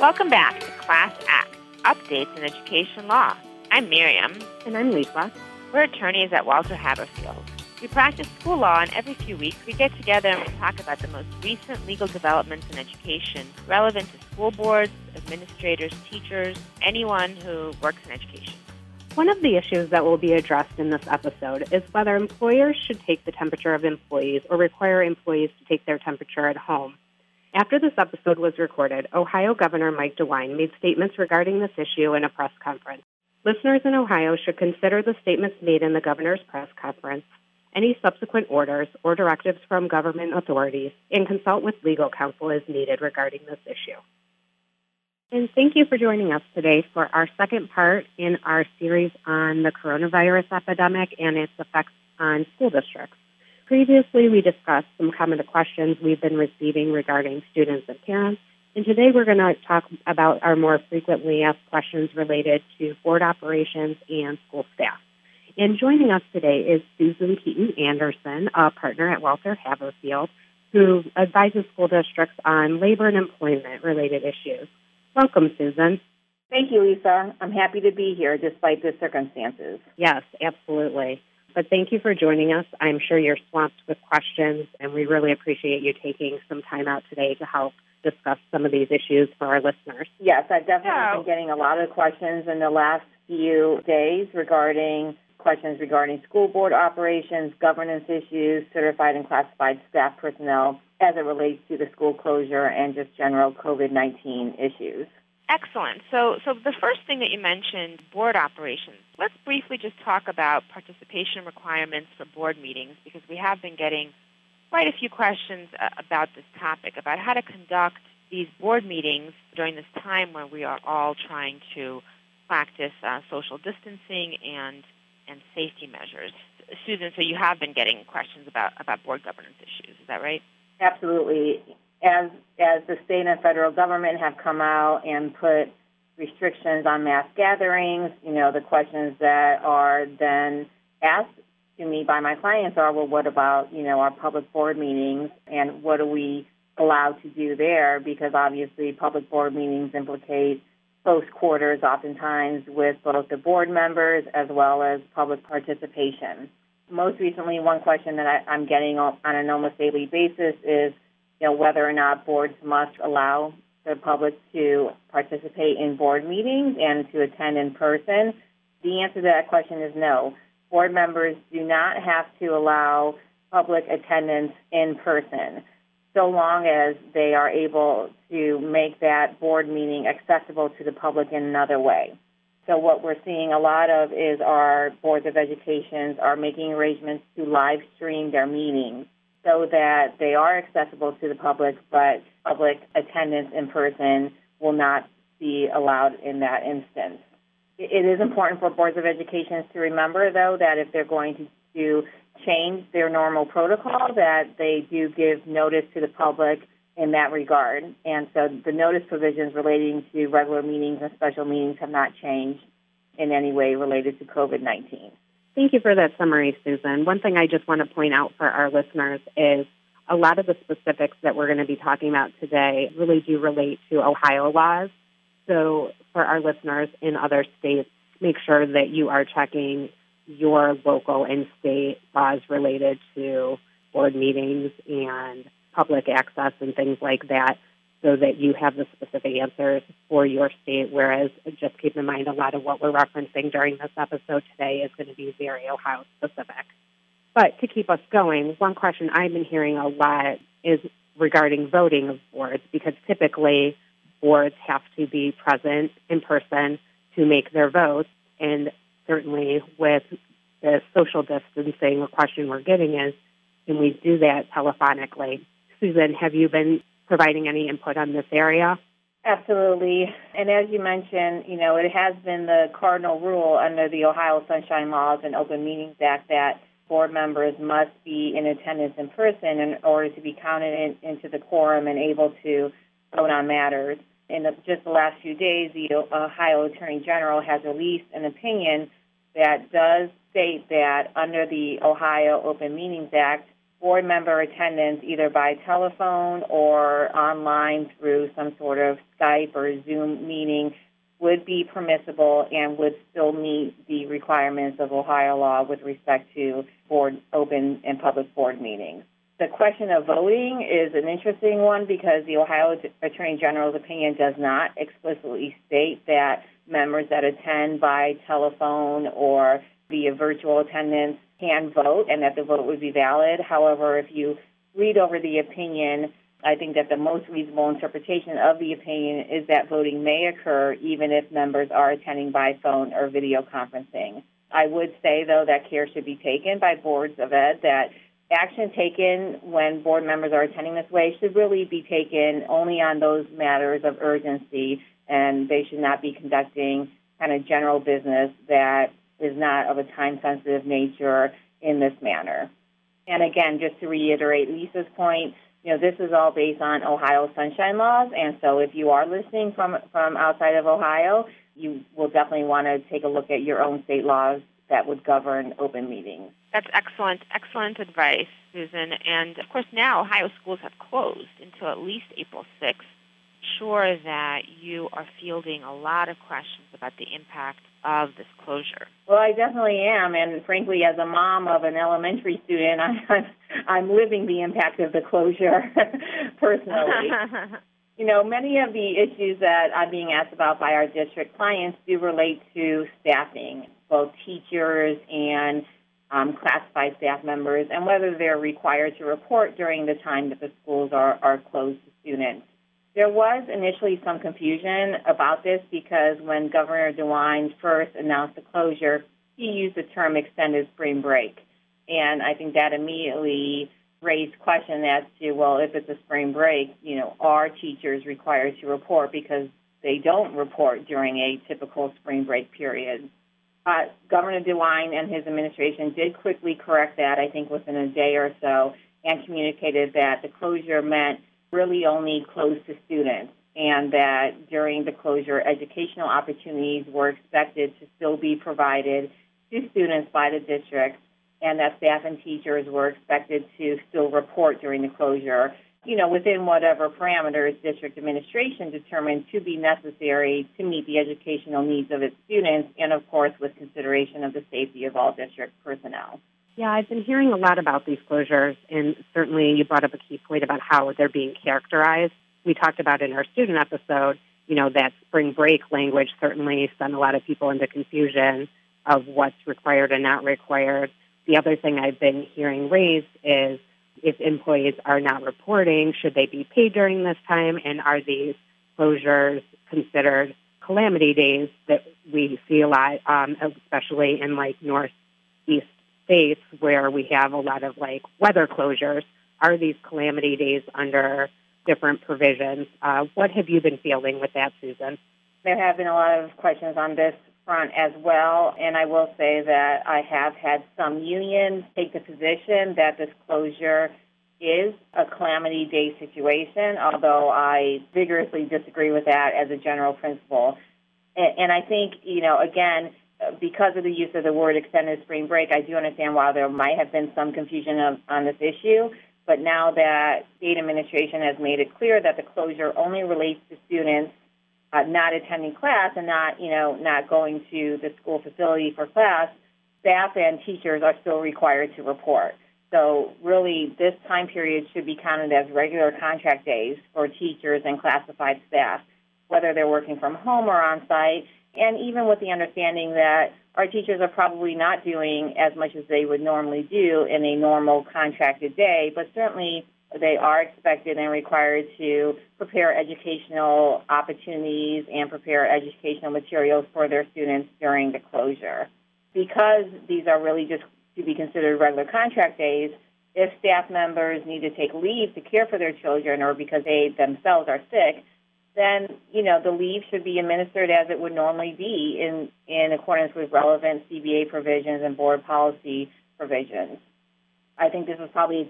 Welcome back to Class Act, Updates in Education Law. I'm Miriam. And I'm Lisa. We're attorneys at Walter Haberfield. We practice school law, and every few weeks we get together and we talk about the most recent legal developments in education relevant to school boards, administrators, teachers, anyone who works in education. One of the issues that will be addressed in this episode is whether employers should take the temperature of employees or require employees to take their temperature at home. After this episode was recorded, Ohio Governor Mike DeWine made statements regarding this issue in a press conference. Listeners in Ohio should consider the statements made in the governor's press conference, any subsequent orders or directives from government authorities, and consult with legal counsel as needed regarding this issue. And thank you for joining us today for our second part in our series on the coronavirus epidemic and its effects on school districts. Previously, we discussed some common questions we've been receiving regarding students and parents, and today we're going to talk about our more frequently asked questions related to board operations and school staff. And joining us today is Susan Keaton Anderson, a partner at Walter Haberfield, who advises school districts on labor and employment-related issues. Welcome, Susan. Thank you, Lisa. I'm happy to be here despite the circumstances. Yes, absolutely. But thank you for joining us. I'm sure you're swamped with questions, and we really appreciate you taking some time out today to help discuss some of these issues for our listeners. Yes, I've definitely been getting a lot of questions in the last few days regarding school board operations, governance issues, certified and classified staff personnel as it relates to the school closure and just general COVID-19 issues. Excellent. So the first thing that you mentioned, board operations. Let's briefly just talk about participation requirements for board meetings, because we have been getting quite a few questions about this topic, about how to conduct these board meetings during this time when we are all trying to practice social distancing and safety measures. Susan, so you have been getting questions about board governance issues. Is that right? Absolutely. As the state and federal government have come out and put restrictions on mass gatherings, the questions that are then asked to me by my clients are, well, what about, our public board meetings, and what are we allowed to do there? Because obviously public board meetings implicate close quarters oftentimes with both the board members as well as public participation. Most recently, one question that I'm getting on an almost daily basis is, whether or not boards must allow the public to participate in board meetings and to attend in person. The answer to that question is no. Board members do not have to allow public attendance in person, so long as they are able to make that board meeting accessible to the public in another way. So what we're seeing a lot of is our boards of education are making arrangements to live stream their meetings so that they are accessible to the public, but public attendance in person will not be allowed in that instance. It is important for boards of education to remember, though, that if they're going to change their normal protocol, that they do give notice to the public in that regard. And so the notice provisions relating to regular meetings and special meetings have not changed in any way related to COVID-19. Thank you for that summary, Susan. One thing I just want to point out for our listeners is a lot of the specifics that we're going to be talking about today really do relate to Ohio laws. So for our listeners in other states, make sure that you are checking your local and state laws related to board meetings and public access and things like that, so that you have the specific answers for your state, whereas just keep in mind a lot of what we're referencing during this episode today is going to be very Ohio specific. But to keep us going, one question I've been hearing a lot is regarding voting of boards, because typically boards have to be present in person to make their votes, and certainly with the social distancing, the question we're getting is, can we do that telephonically? Susan, have you been providing any input on this area? Absolutely. And as you mentioned, it has been the cardinal rule under the Ohio Sunshine Laws and Open Meetings Act that board members must be in attendance in person in order to be counted into the quorum and able to vote on matters. In just the last few days, the Ohio Attorney General has released an opinion that does state that under the Ohio Open Meetings Act, board member attendance either by telephone or online through some sort of Skype or Zoom meeting would be permissible and would still meet the requirements of Ohio law with respect to board open and public board meetings. The question of voting is an interesting one because the Ohio Attorney General's opinion does not explicitly state that members that attend by telephone or via virtual attendance can vote and that the vote would be valid. However, if you read over the opinion, I think that the most reasonable interpretation of the opinion is that voting may occur even if members are attending by phone or video conferencing. I would say, though, that care should be taken by boards of ed that action taken when board members are attending this way should really be taken only on those matters of urgency, and they should not be conducting kind of general business that is not of a time-sensitive nature in this manner. And again, just to reiterate Lisa's point, this is all based on Ohio sunshine laws, and so if you are listening from outside of Ohio, you will definitely want to take a look at your own state laws that would govern open meetings. That's excellent advice, Susan. And, of course, now Ohio schools have closed until at least April 6th. Sure that you are fielding a lot of questions about the impact of this closure. Well, I definitely am, and frankly, as a mom of an elementary student, I'm living the impact of the closure personally. Many of the issues that I'm being asked about by our district clients do relate to staffing, both teachers and classified staff members, and whether they're required to report during the time that the schools are closed to students. There was initially some confusion about this because when Governor DeWine first announced the closure, he used the term extended spring break. And I think that immediately raised question as to, well, if it's a spring break, are teachers required to report because they don't report during a typical spring break period? Governor DeWine and his administration did quickly correct that, I think within a day or so, and communicated that the closure meant really only closed to students, and that during the closure, educational opportunities were expected to still be provided to students by the district, and that staff and teachers were expected to still report during the closure, within whatever parameters district administration determined to be necessary to meet the educational needs of its students, and of course with consideration of the safety of all district personnel. Yeah, I've been hearing a lot about these closures, and certainly you brought up a key point about how they're being characterized. We talked about in our student episode, that spring break language certainly sent a lot of people into confusion of what's required and not required. The other thing I've been hearing raised is if employees are not reporting, should they be paid during this time, and are these closures considered calamity days that we see a lot, especially in northeast states where we have a lot of weather closures? Are these calamity days under different provisions? What have you been fielding with that, Susan? There have been a lot of questions on this front as well, and I will say that I have had some unions take the position that this closure is a calamity day situation, although I vigorously disagree with that as a general principle. And I think, again, because of the use of the word extended spring break, I do understand why there might have been some confusion on this issue. But now that state administration has made it clear that the closure only relates to students not attending class and not going to the school facility for class, staff and teachers are still required to report. So really, this time period should be counted as regular contract days for teachers and classified staff, whether they're working from home or on site. And even with the understanding that our teachers are probably not doing as much as they would normally do in a normal contracted day, but certainly they are expected and required to prepare educational opportunities and prepare educational materials for their students during the closure. Because these are really just to be considered regular contract days, if staff members need to take leave to care for their children or because they themselves are sick, then, the leave should be administered as it would normally be in accordance with relevant CBA provisions and board policy provisions. I think this is probably a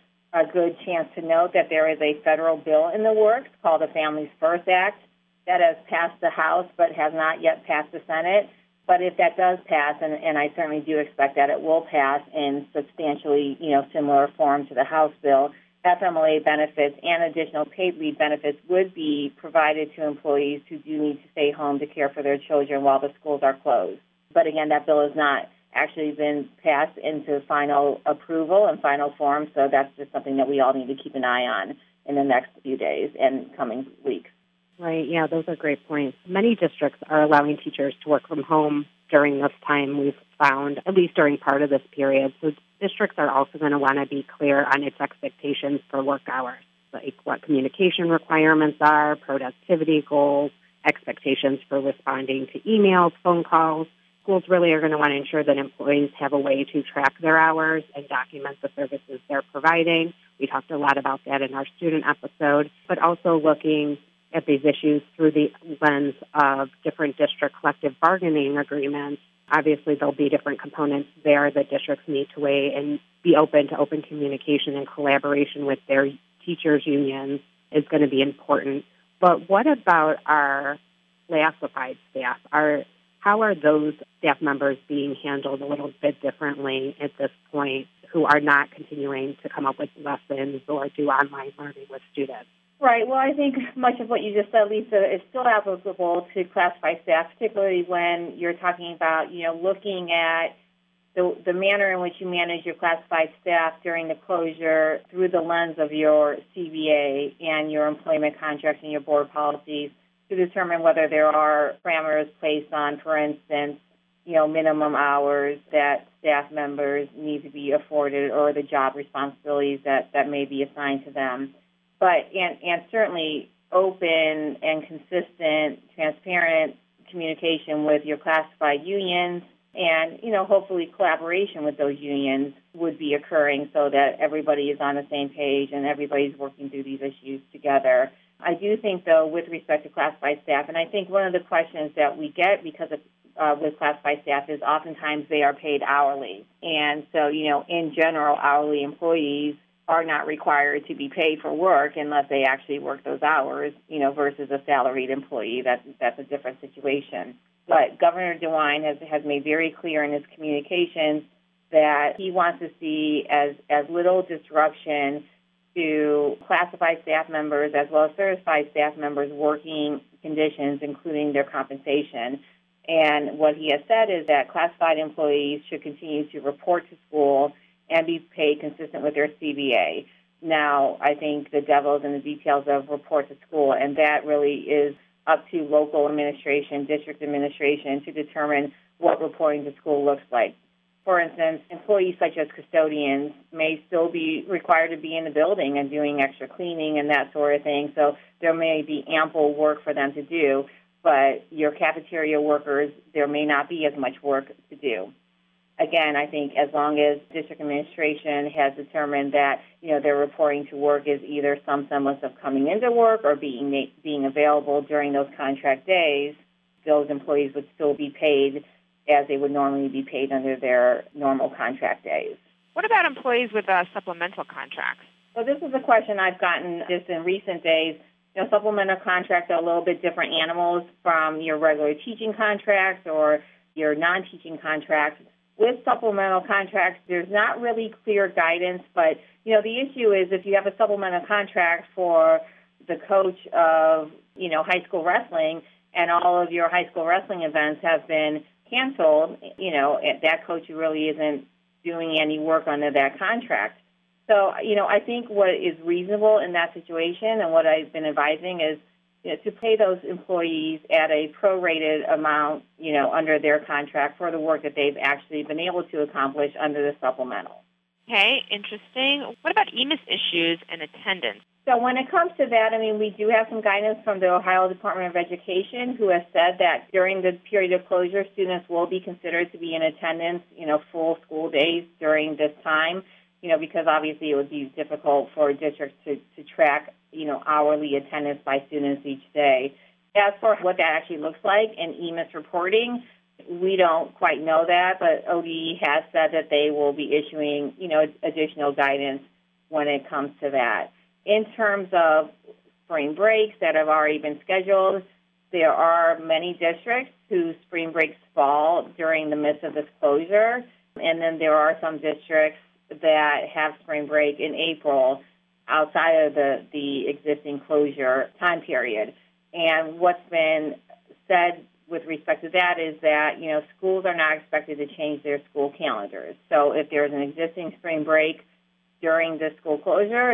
good chance to note that there is a federal bill in the works called the Families First Act that has passed the House but has not yet passed the Senate. But if that does pass, and I certainly do expect that it will pass in substantially, similar form to the House bill, FMLA benefits and additional paid leave benefits would be provided to employees who do need to stay home to care for their children while the schools are closed. But again, that bill has not actually been passed into final approval and final form, so that's just something that we all need to keep an eye on in the next few days and coming weeks. Right, yeah, those are great points. Many districts are allowing teachers to work from home during this time, we've found, at least during part of this period. So districts are also going to want to be clear on its expectations for work hours, like what communication requirements are, productivity goals, expectations for responding to emails, phone calls. Schools really are going to want to ensure that employees have a way to track their hours and document the services they're providing. We talked a lot about that in our student episode, but also looking at these issues through the lens of different district collective bargaining agreements. Obviously, there'll be different components there that districts need to weigh and be open to open communication and collaboration with their teachers' unions is going to be important. But what about our classified staff? How are those staff members being handled a little bit differently at this point who are not continuing to come up with lessons or do online learning with students? Right. Well, I think much of what you just said, Lisa, is still applicable to classified staff, particularly when you're talking about, looking at the manner in which you manage your classified staff during the closure through the lens of your CBA and your employment contracts and your board policies to determine whether there are parameters placed on, for instance, minimum hours that staff members need to be afforded or the job responsibilities that may be assigned to them. But and certainly open and consistent, transparent communication with your classified unions and, hopefully collaboration with those unions would be occurring so that everybody is on the same page and everybody's working through these issues together. I do think, though, with respect to classified staff, and I think one of the questions that we get because of with classified staff is oftentimes they are paid hourly. And so, in general, hourly employees are not required to be paid for work unless they actually work those hours, versus a salaried employee. That's a different situation. But Governor DeWine has made very clear in his communications that he wants to see as little disruption to classified staff members as well as certified staff members' working conditions, including their compensation. And what he has said is that classified employees should continue to report to school and be paid consistent with their CBA. Now, I think the devil is in the details of report to school, and that really is up to local administration, district administration, to determine what reporting to school looks like. For instance, employees such as custodians may still be required to be in the building and doing extra cleaning and that sort of thing, so there may be ample work for them to do, but your cafeteria workers, there may not be as much work to do. Again, I think as long as district administration has determined that, their reporting to work is either some semblance of coming into work or being available during those contract days, those employees would still be paid as they would normally be paid under their normal contract days. What about employees with supplemental contracts? So this is a question I've gotten just in recent days. Supplemental contracts are a little bit different animals from your regular teaching contracts or your non-teaching contracts. With supplemental contracts, there's not really clear guidance, but, the issue is if you have a supplemental contract for the coach of, high school wrestling and all of your high school wrestling events have been canceled, that coach really isn't doing any work under that contract. So, I think what is reasonable in that situation and what I've been advising is to pay those employees at a prorated amount, under their contract for the work that they've actually been able to accomplish under the supplemental. Okay, interesting. What about EMIS issues and attendance? So when it comes to that, we do have some guidance from the Ohio Department of Education who has said that during the period of closure, students will be considered to be in attendance, full school days during this time, because obviously it would be difficult for districts to track, hourly attendance by students each day. As for what that actually looks like in EMIS reporting, we don't quite know that, but ODE has said that they will be issuing, additional guidance when it comes to that. In terms of spring breaks that have already been scheduled, There are many districts whose spring breaks fall during the midst of this closure, and then there are some districts that have spring break in April outside of the existing closure time period. And what's been said with respect to that is that, schools are not expected to change their school calendars. So if there's an existing spring break during the school closure,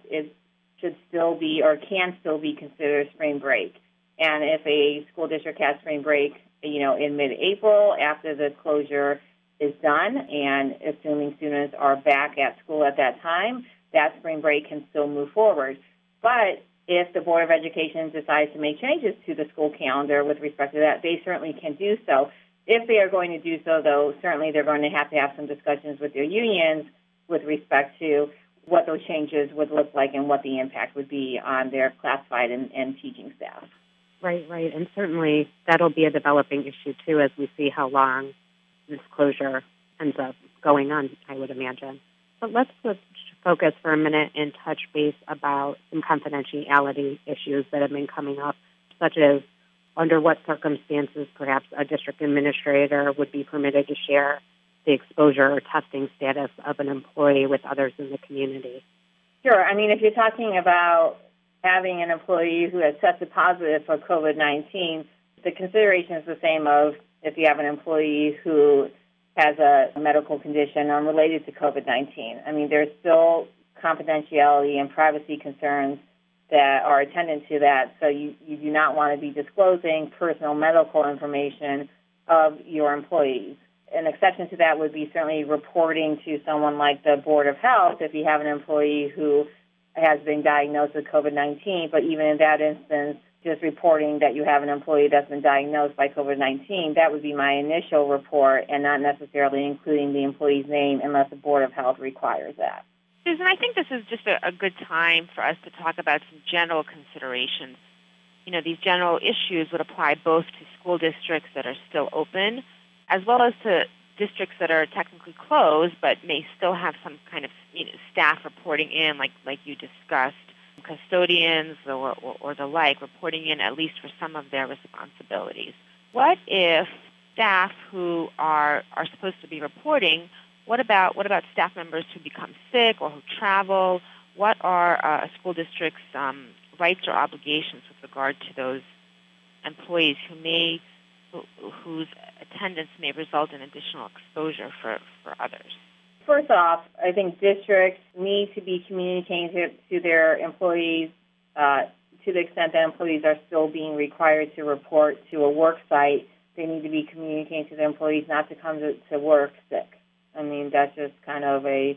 should still be or can still be considered spring break. And if a school district has spring break, in mid-April after the closure is done, and assuming students are back at school at that time, that spring break can still move forward. But if the Board of Education decides to make changes to the school calendar with respect to that, they certainly can do so. If they are going to do so, though, certainly they're going to have some discussions with their unions with respect to what those changes would look like and what the impact would be on their classified and teaching staff. Right. And certainly that'll be a developing issue, too, as we see how long this closure ends up going on, I would imagine. But let's focus for a minute and touch base about some confidentiality issues that have been coming up, such as under what circumstances perhaps a district administrator would be permitted to share the exposure or testing status of an employee with others in the community. Sure. I mean, if you're talking about having an employee who has tested positive for COVID-19, the consideration is the same of if you have an employee who has a medical condition unrelated to COVID-19. I mean, there's still confidentiality and privacy concerns that are attendant to that, so you do not want to be disclosing personal medical information of your employees. An exception to that would be certainly reporting to someone like the Board of Health if you have an employee who has been diagnosed with COVID-19, but even in that instance, just reporting that you have an employee that's been diagnosed by COVID-19, that would be my initial report and not necessarily including the employee's name unless the Board of Health requires that. Susan, I think this is just a good time for us to talk about some general considerations. These general issues would apply both to school districts that are still open as well as to districts that are technically closed but may still have some kind of staff reporting in, like you discussed, custodians or the like, reporting in at least for some of their responsibilities. What if staff who are supposed to be reporting, what about staff members who become sick or who travel? What are a school district's rights or obligations with regard to those employees whose attendance may result in additional exposure for others? First off, I think districts need to be communicating to their employees to the extent that employees are still being required to report to a work site. They need to be communicating to the employees not to come to work sick. I mean, that's just kind of a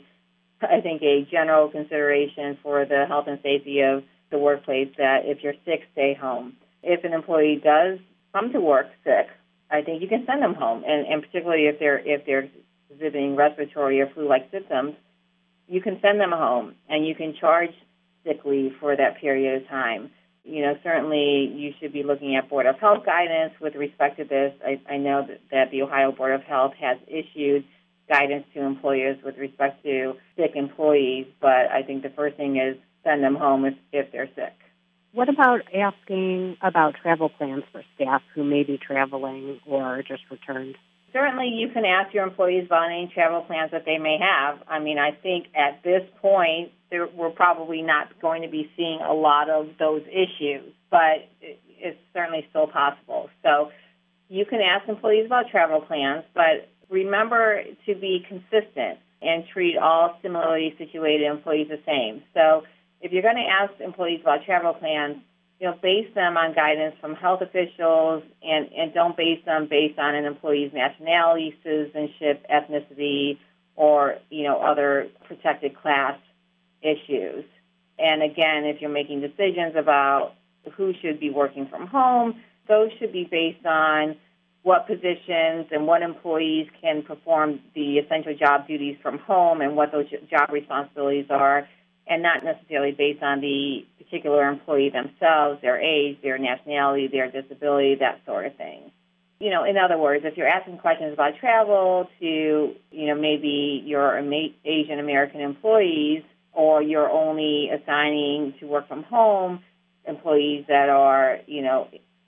general consideration for the health and safety of the workplace that if you're sick, stay home. If an employee does come to work sick, I think you can send them home, and particularly if they're exhibiting respiratory or flu-like symptoms, you can send them home, and you can charge sick leave for that period of time. Certainly you should be looking at Board of Health guidance with respect to this. I know that the Ohio Board of Health has issued guidance to employers with respect to sick employees, but I think the first thing is send them home if they're sick. What about asking about travel plans for staff who may be traveling or just returned? Certainly you can ask your employees about any travel plans that they may have. I mean, I think at this point, we're probably not going to be seeing a lot of those issues, but it's certainly still possible. So you can ask employees about travel plans, but remember to be consistent and treat all similarly situated employees the same. So if you're going to ask employees about travel plans, base them on guidance from health officials and don't base them based on an employee's nationality, citizenship, ethnicity, or, other protected class issues. And again, if you're making decisions about who should be working from home, those should be based on what positions and what employees can perform the essential job duties from home and what those job responsibilities are, and not necessarily based on the particular employee themselves, their age, their nationality, their disability, that sort of thing. In other words, if you're asking questions about travel to, maybe your Asian American employees, or you're only assigning to work from home employees that are,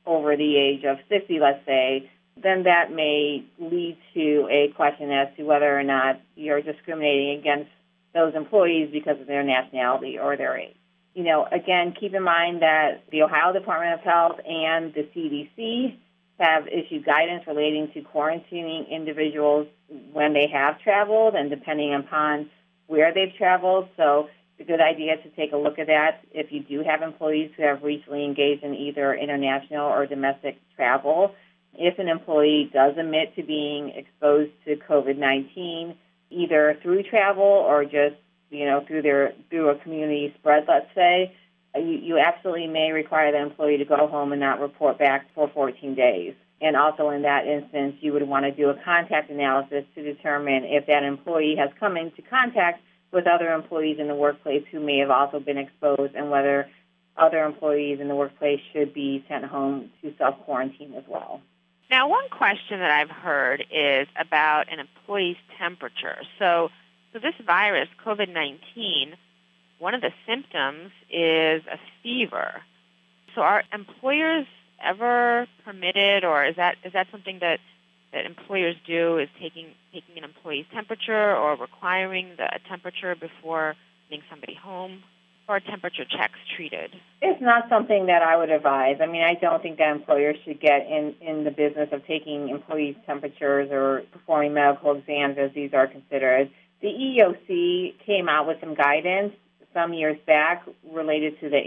over the age of 60, let's say, then that may lead to a question as to whether or not you're discriminating against those employees because of their nationality or their age. Again, keep in mind that the Ohio Department of Health and the CDC have issued guidance relating to quarantining individuals when they have traveled and depending upon where they've traveled. So it's a good idea to take a look at that if you do have employees who have recently engaged in either international or domestic travel. If an employee does admit to being exposed to COVID-19, either through travel or just through a community spread, let's say, you absolutely may require the employee to go home and not report back for 14 days. And also in that instance, you would want to do a contact analysis to determine if that employee has come into contact with other employees in the workplace who may have also been exposed and whether other employees in the workplace should be sent home to self-quarantine as well. Now, one question that I've heard is about an employee's temperature. So this virus, COVID-19, one of the symptoms is a fever. So are employers ever permitted, or is that something that employers do, is taking an employee's temperature or requiring a temperature before sending somebody home? Or are temperature checks treated? It's not something that I would advise. I mean, I don't think that employers should get in the business of taking employees' temperatures or performing medical exams as these are considered. The EEOC came out with some guidance some years back related to the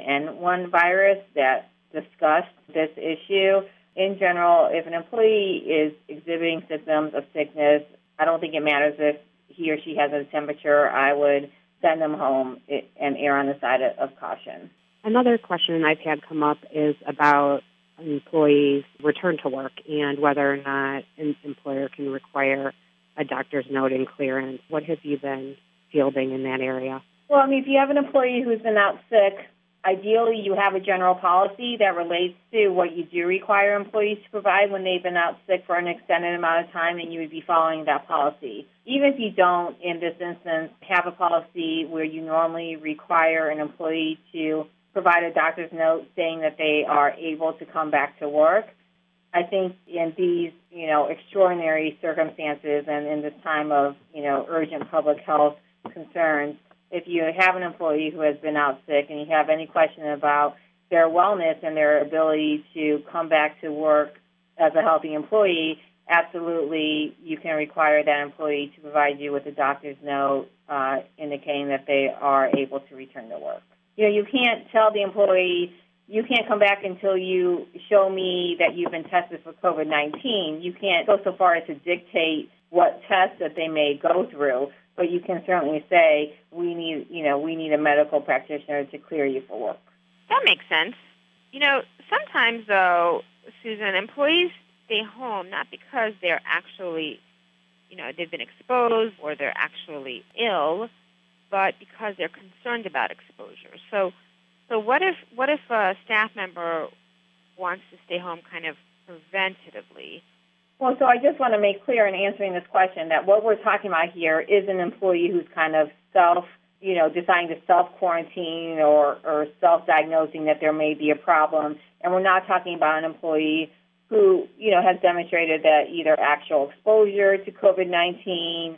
H1N1 virus that discussed this issue. In general, if an employee is exhibiting symptoms of sickness, I don't think it matters if he or she has a temperature. I would send them home and err on the side of caution. Another question I've had come up is about an employee's return to work and whether or not an employer can require a doctor's note and clearance. What have you been fielding in that area? Well, I mean, if you have an employee who's been out sick, ideally you have a general policy that relates to what you do require employees to provide when they've been out sick for an extended amount of time, and you would be following that policy. Even if you don't, in this instance, have a policy where you normally require an employee to provide a doctor's note saying that they are able to come back to work, I think in these, extraordinary circumstances and in this time of, urgent public health concerns, if you have an employee who has been out sick and you have any question about their wellness and their ability to come back to work as a healthy employee, absolutely you can require that employee to provide you with a doctor's note indicating that they are able to return to work. You can't tell the employee, you can't come back until you show me that you've been tested for COVID-19. You can't go so far as to dictate what tests that they may go through, but you can certainly say, we need a medical practitioner to clear you for work. That makes sense. Sometimes, though, Susan, employees stay home not because they're actually, they've been exposed or they're actually ill, but because they're concerned about exposure. So what if a staff member wants to stay home kind of preventatively? Well, so I just want to make clear in answering this question that what we're talking about here is an employee who's kind of deciding to self-quarantine or self-diagnosing that there may be a problem. And we're not talking about an employee who, has demonstrated that either actual exposure to COVID-19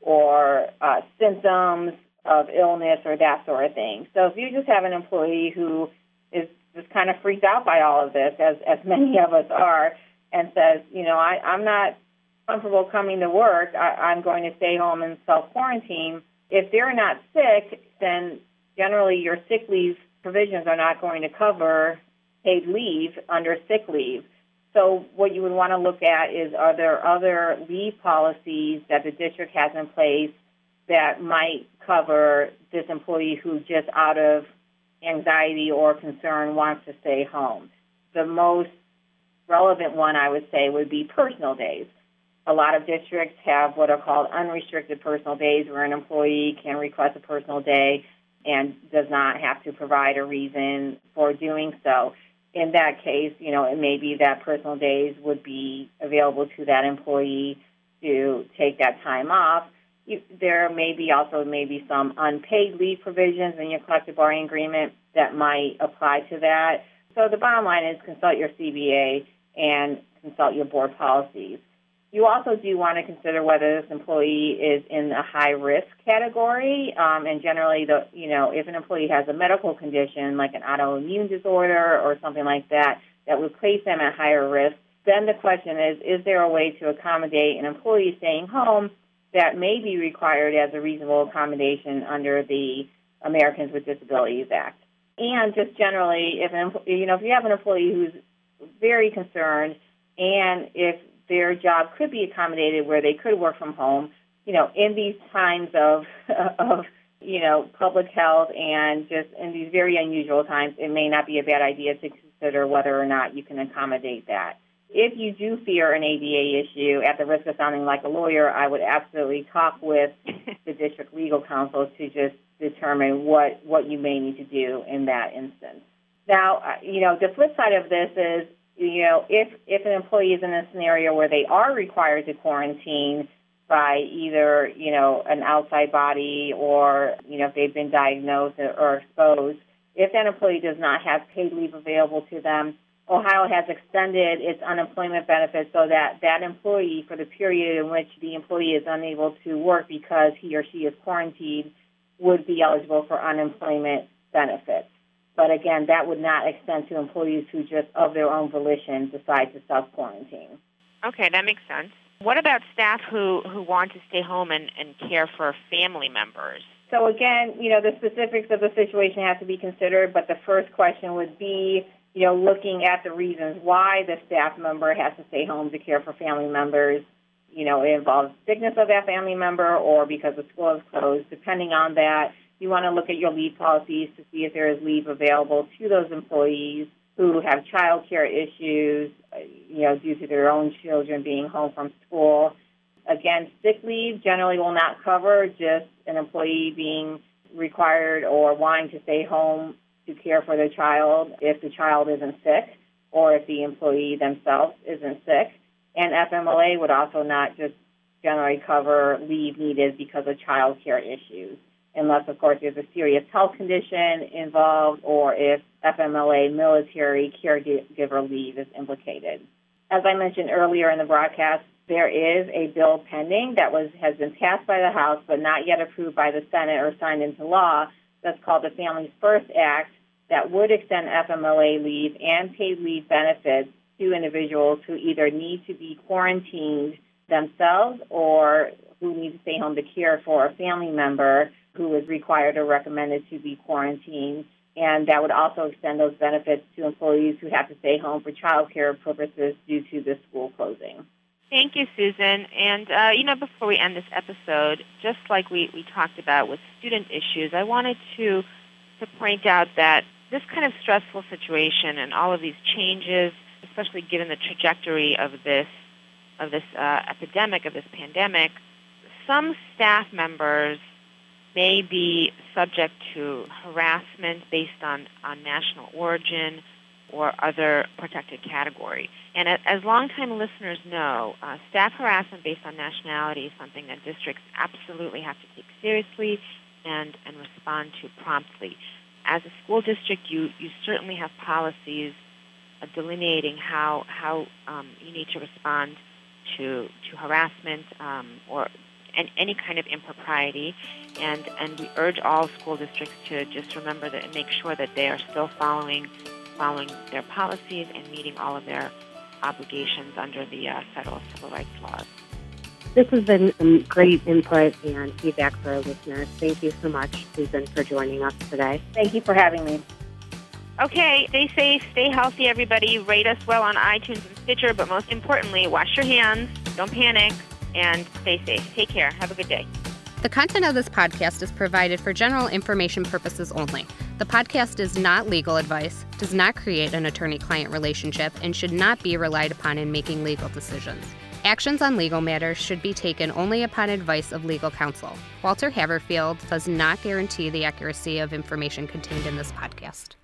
or symptoms of illness or that sort of thing. So if you just have an employee who is just kind of freaked out by all of this, as many of us are, and says, I'm not comfortable coming to work, I'm going to stay home and self-quarantine. If they're not sick, then generally your sick leave provisions are not going to cover paid leave under sick leave. So what you would want to look at is, are there other leave policies that the district has in place that might cover this employee who just out of anxiety or concern wants to stay home? The most relevant one, I would say, would be personal days. A lot of districts have what are called unrestricted personal days, where an employee can request a personal day and does not have to provide a reason for doing so. In that case, it may be that personal days would be available to that employee to take that time off. There may be also some unpaid leave provisions in your collective bargaining agreement that might apply to that. So the bottom line is consult your CBA and consult your board policies. You also do want to consider whether this employee is in the high-risk category, and generally, if an employee has a medical condition like an autoimmune disorder or something like that would place them at higher risk, then the question is there a way to accommodate an employee staying home that may be required as a reasonable accommodation under the Americans with Disabilities Act? And just generally, if you have an employee who's very concerned and if their job could be accommodated where they could work from home, in these times of public health and just in these very unusual times, it may not be a bad idea to consider whether or not you can accommodate that. If you do fear an ADA issue, at the risk of sounding like a lawyer, I would absolutely talk with the district legal counsel to just determine what you may need to do in that instance. Now, the flip side of this is, if an employee is in a scenario where they are required to quarantine by either, an outside body or, if they've been diagnosed or exposed, if that employee does not have paid leave available to them, Ohio has extended its unemployment benefits so that that employee, for the period in which the employee is unable to work because he or she is quarantined, would be eligible for unemployment benefits. But again, that would not extend to employees who just of their own volition decide to self-quarantine. Okay, that makes sense. What about staff who want to stay home and care for family members? So again, the specifics of the situation have to be considered, but the first question would be, looking at the reasons why the staff member has to stay home to care for family members. It involves sickness of that family member or because the school is closed. Depending on that, you want to look at your leave policies to see if there is leave available to those employees who have child care issues, due to their own children being home from school. Again, sick leave generally will not cover just an employee being required or wanting to stay home to care for their child if the child isn't sick or if the employee themselves isn't sick. And FMLA would also not just generally cover leave needed because of child care issues, unless, of course, there's a serious health condition involved or if FMLA military caregiver leave is implicated. As I mentioned earlier in the broadcast, there is a bill pending that has been passed by the House but not yet approved by the Senate or signed into law. That's called the Families First Act that would extend FMLA leave and paid leave benefits to individuals who either need to be quarantined themselves or who need to stay home to care for a family member who is required or recommended to be quarantined. And that would also extend those benefits to employees who have to stay home for child care purposes due to the school closing. Thank you, Susan. And, before we end this episode, just like we talked about with student issues, I wanted to point out that this kind of stressful situation and all of these changes, especially given the trajectory of this epidemic, of this pandemic, some staff members may be subject to harassment based on national origin or other protected category. And as longtime listeners know, staff harassment based on nationality is something that districts absolutely have to take seriously and respond to promptly. As a school district, you certainly have policies delineating how you need to respond to harassment or any kind of impropriety, and we urge all school districts to just remember that and make sure that they are still following their policies and meeting all of their obligations under the federal civil rights laws. This has been great input and feedback for our listeners. Thank you so much, Susan, for joining us today. Thank you for having me. Okay, stay safe, stay healthy, everybody. Rate us well on iTunes and Stitcher, but most importantly, wash your hands, don't panic, and stay safe. Take care. Have a good day. The content of this podcast is provided for general information purposes only. The podcast is not legal advice, does not create an attorney-client relationship, and should not be relied upon in making legal decisions. Actions on legal matters should be taken only upon advice of legal counsel. Walter Haverfield does not guarantee the accuracy of information contained in this podcast.